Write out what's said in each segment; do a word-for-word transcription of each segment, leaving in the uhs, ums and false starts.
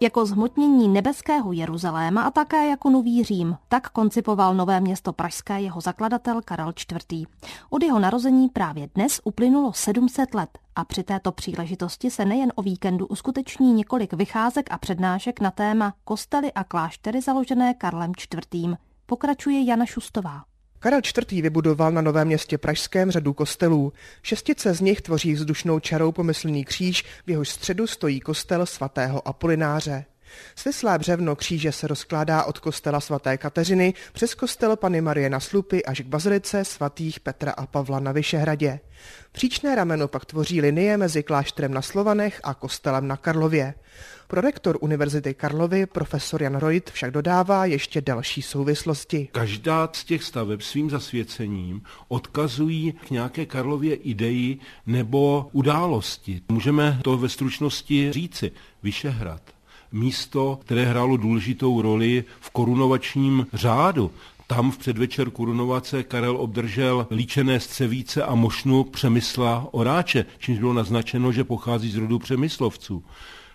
Jako zhmotnění nebeského Jeruzaléma a také jako nový Řím, tak koncipoval Nové Město pražské jeho zakladatel Karel čtvrtý. Od jeho narození právě dnes uplynulo sedm set let a při této příležitosti se nejen o víkendu uskuteční několik vycházek a přednášek na téma kostely a kláštery založené Karlem čtvrtým. Pokračuje Jana Šustová. Karel čtvrtý vybudoval na Novém Městě pražském řadu kostelů. Šestice z nich tvoří vzdušnou čarou pomyslný kříž, v jehož středu stojí kostel svatého Apolináře. Svislé břevno kříže se rozkládá od kostela svaté Kateřiny přes kostel Panny Marie na Slupy až k bazilice svatých Petra a Pavla na Vyšehradě. Příčné rameno pak tvoří linie mezi klášterem na Slovanech a kostelem na Karlově. Prorektor Univerzity Karlovy profesor Jan Rojt však dodává ještě další souvislosti. Každá z těch staveb svým zasvěcením odkazují k nějaké Karlově ideji nebo události. Můžeme to ve stručnosti říci. Vyšehrad. Místo, které hrálo důležitou roli v korunovačním řádu. Tam v předvečer korunovace Karel obdržel líčené střevíce a mošnu Přemysla Oráče, čímž bylo naznačeno, že pochází z rodu Přemyslovců.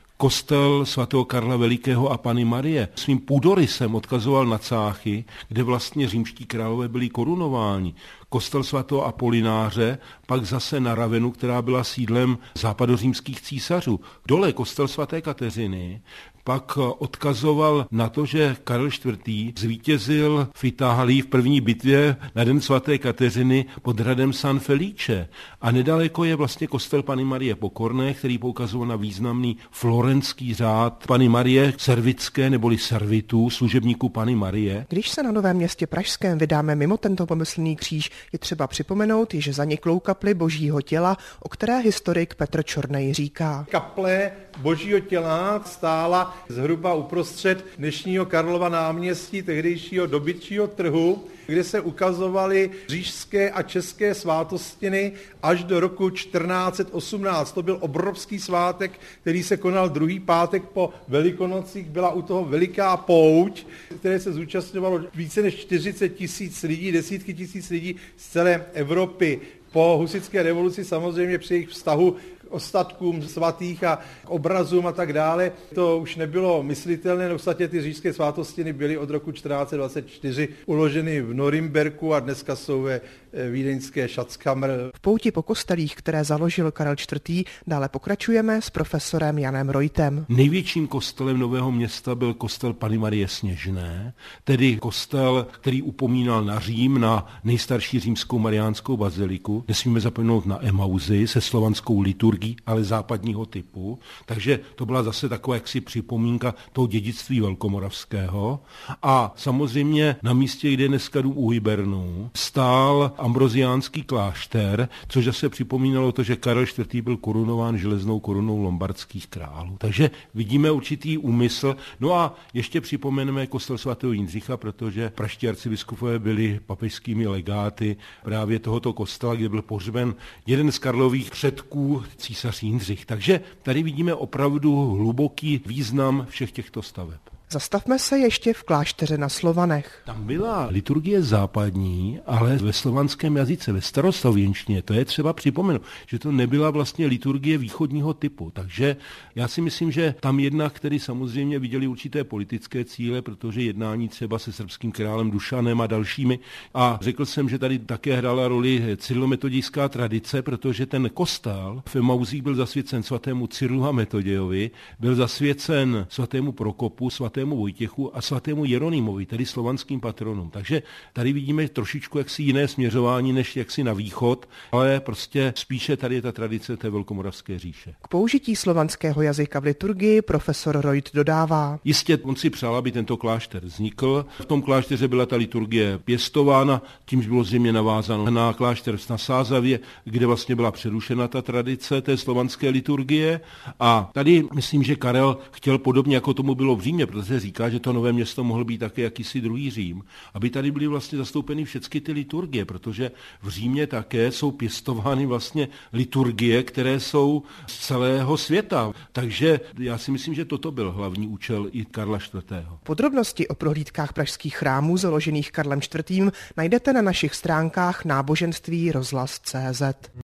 Kostel svatého Karla Velikého a Panny Marie svým půdorysem odkazoval na Cáchy, kde vlastně římští králové byli korunováni. Kostel svatého Apolináře pak zase na Ravenu, která byla sídlem západořímských císařů. Dole kostel svaté Kateřiny pak odkazoval na to, že Karel čtvrtý zvítězil v Itálii v první bitvě na den svaté Kateřiny pod hradem San Felice. A nedaleko je vlastně kostel Panny Marie Pokorné, který poukazoval na významný florenský řád Panny Marie Servické neboli servitů, služebníků Panny Marie. Když se na Novém Městě pražském vydáme mimo tento pomyslný kříž, je třeba připomenout, že zaniklou kapli Božího těla, o které historik Petr Čornej říká. Kaple Božího těla stála zhruba uprostřed dnešního Karlova náměstí, tehdejšího dobytčího trhu, kde se ukazovaly říšské a české svátostiny až do roku čtrnáct osmnáct. To byl obrovský svátek, který se konal druhý pátek po Velikonocích. Byla u toho veliká pouť, které se zúčastňovalo více než čtyřicet tisíc lidí, desítky tisíc lidí z celé Evropy. Po husitské revoluci samozřejmě při jejich vztahu k ostatkům svatých a k obrazům a tak dále. To už nebylo myslitelné, no v ty říšské svátostiny byly od roku čtrnáct dvacet čtyři uloženy v Norimberku a dneska jsou ve vídeňské Schatzkammer. V pouti po kostelích, které založil Karel čtvrtý, dále pokračujeme s profesorem Janem Rojtem. Největším kostelem Nového Města byl kostel Panny Marie Sněžné, tedy kostel, který upomínal na Řím, na nejstarší římskou mariánskou baziliku. Nesmíme zapomenout na Emauzy se slovanskou liturgií, ale západního typu. Takže to byla zase taková jaksi připomínka toho dědictví velkomoravského. A samozřejmě na místě, kde je dneska dům u Hybernů, stál ambroziánský klášter, což zase připomínalo to, že Karel čtvrtý byl korunován železnou korunou lombardských králů. Takže vidíme určitý úmysl. No a ještě připomeneme kostel svatého Jindřicha, protože pražští arcibiskupové byli papežskými legáty právě tohoto kostela, kde byl pohřben jeden z Karlových předků, císař Jindřich. Takže tady vidíme opravdu hluboký význam všech těchto staveb. Zastavme se ještě v klášteře na Slovanech. Tam byla liturgie západní, ale ve slovanském jazyce, ve staroslověnštině. To je třeba připomenout, že to nebyla vlastně liturgie východního typu. Takže já si myslím, že tam jednak, který samozřejmě viděli určité politické cíle, protože jednání třeba se srbským králem Dušanem a dalšími. A řekl jsem, že tady také hrála roli cyrilometodějská tradice, protože ten kostel v Emauzích byl zasvěcen svatému Cyrilu a Metodějovi, byl zasvěcen svatému Prokopu, svatému Vojtěchu a svatému Jeronýmovi, tedy slovanským patronům. Takže tady vidíme trošičku jaksi jiné směřování, než jaksi na východ, ale prostě spíše tady je ta tradice té velkomoravské říše. K použití slovanského jazyka v liturgii profesor Rojt dodává. Jistě on si přál, aby tento klášter vznikl. V tom klášteře byla ta liturgie pěstována, tímž bylo zřejmě navázáno na klášter na Sázavě, kde vlastně byla přerušena ta tradice té slovanské liturgie. A tady myslím, že Karel chtěl podobně, jako tomu bylo v Římě, protože se říká, že to Nové Město mohl být také jakýsi druhý Řím, aby tady byly vlastně zastoupeny všechny ty liturgie, protože v Římě také jsou pěstovány vlastně liturgie, které jsou z celého světa. Takže já si myslím, že toto byl hlavní účel i Karla čtvrtého. Podrobnosti o prohlídkách pražských chrámů založených Karlem čtvrtým najdete na našich stránkách náboženství rozhlas tečka cé zet.